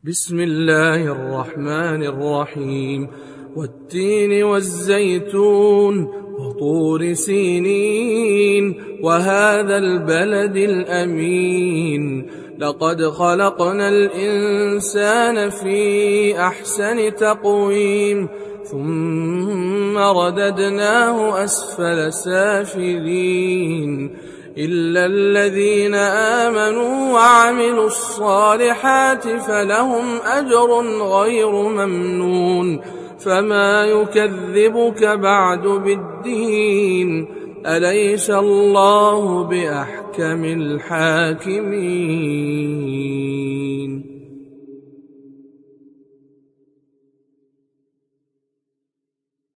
بسم الله الرحمن الرحيم والتين والزيتون وطور سينين وهذا البلد الأمين لقد خلقنا الإنسان في أحسن تقويم ثم رددناه أسفل سافلين إلا الذين آمنوا وعملوا الصالحات فلهم أجر غير ممنون فما يكذبك بعد بالدين أليس الله بأحكم الحاكمين